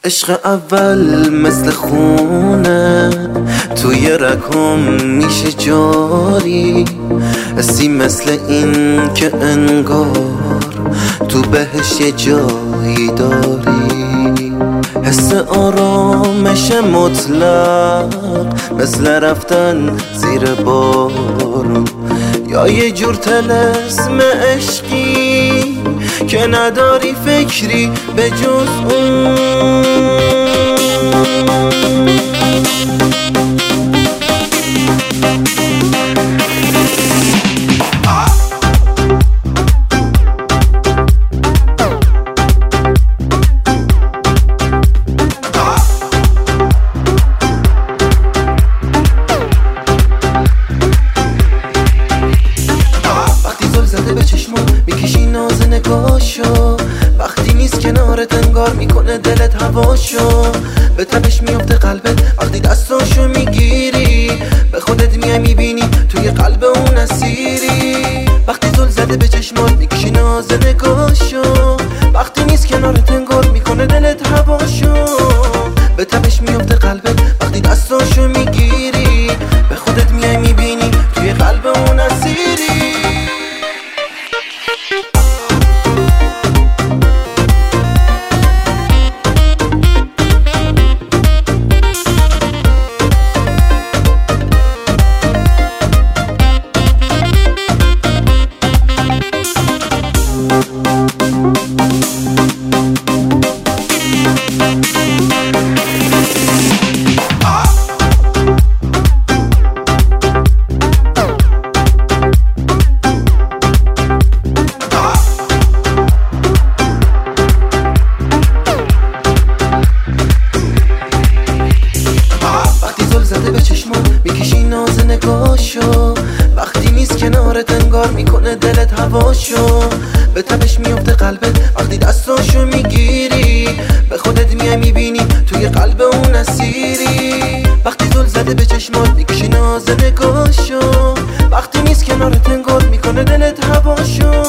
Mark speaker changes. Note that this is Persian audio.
Speaker 1: عشق اول مثل خونه توی رگم میشه جاری، حسی مثل این که انگار تو بهش یه جایی داری، حس آرامش مطلق مثل رفتن زیر بارون، یا یه جور طلسم عشقی که نداری فکری به جز اون. به چشمم میکشی ناز نگاشو، وقتی نیست کنارت انگار میکنه دلت هواشو، به تبش میفته قلبت وقتی دستاشو میگیری، به خودت میای میبینی توی قلب اون اسیری. وقتی زل زده به چشمات میکشی ناز نگاشو، وقتی نیست کنارت انگار میکنه دلت هواشو، به تبش میفته قلبت وقتی دستاشو میگیری، به خودت میای میبینی توی قلب اون اسیری. زده به چشمم میکشی ناز نگاشو، وقتی نیست کنارت انگار میکنه دلت هواشو، به تبش میفته قلبت وقتی دستاشو میگیری، به خودت میای میبینی توی قلب اون اسیری. وقتی زل زده به چشمات میکشی ناز نگاشو، وقتی نیست کنارت انگار میکنه دلت هواشو،